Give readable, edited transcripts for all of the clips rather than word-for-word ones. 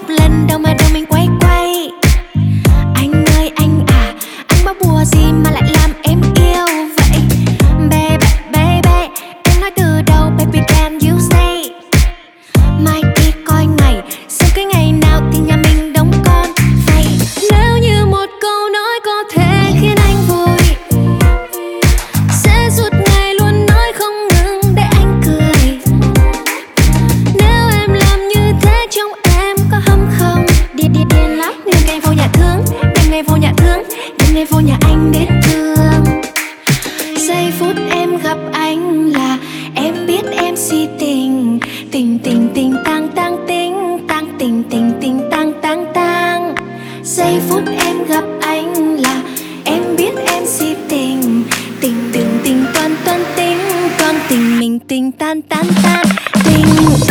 lần đâu mình quay quay. Anh ơi anh à, anh báo bùa gì mà lại làm em yêu vậy? Baby, baby, em nói từ đầu, baby can you say? Mai đi coi ngày, xem cái ngày nào thì nhà mình đóng con vậy. Nếu như một câu nói có thể khiến anh vui, sẽ suốt ngày luôn nói không ngừng để anh cười. Nếu em làm như thế trong em có hâm không? Điên lắm. Đêm ngày vô nhà thương, đêm ngày vô nhà thương, đêm ngày vô nhà anh đến thương. Giây phút em gặp anh là em biết em si tình. Tình tình tình tang tang tình, tang tình tình tình tang tang tang. Giây phút em gặp anh là em biết em si tình. Tình tình tình toan toan tình, con tình mình tình tan tan tan tình.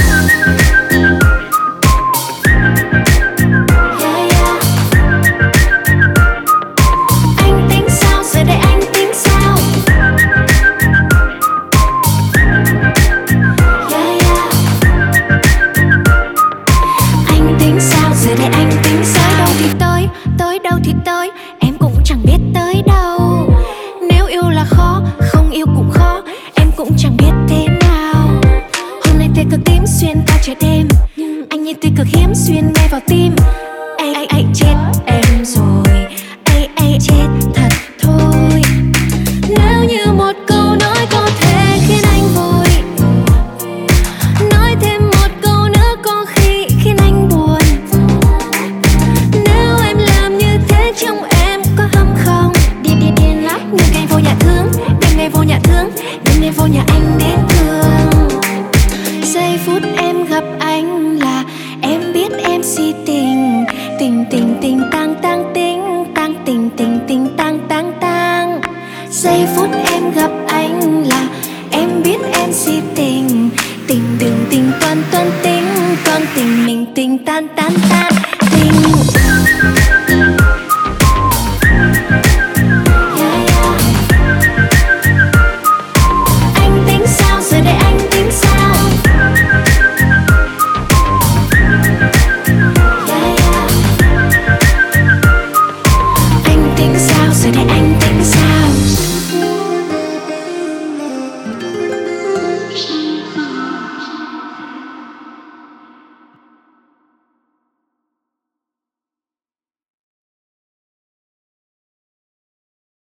Yeah, yeah. Anh tính sao, giờ đây anh tính sao? Yeah, yeah. Anh tính sao, giờ đây anh tính sao? Tới đâu thì tới, em cũng chẳng biết tới đâu. Nếu yêu là khó, không yêu cũng khó, em cũng chẳng biết thế nào. Hôm nay tia cực tím xuyên qua trời đêm, anh như tia cực hiếm xuyên ngay vào tim. Ai chết em rồi, ai chết thật thôi. Nếu như một câu nói có thể khiến anh vui, nói thêm một câu nữa có khi khiến anh buồn. Nếu em làm như thế trong em có hâm không? Điên lắm. Đêm ngày vô nhà thương, đêm ngày vô nhà thương, đêm ngày vô nhà anh đến thương. Giây phút em gặp anh là em biết em si tình. Tình tình tình tang tang tình, tang tình tình tình tang tang tang. Giây phút em gặp anh là em biết em si tình. Tình đừng tình toan toan tình, con tình mình tình tan tan tan tình.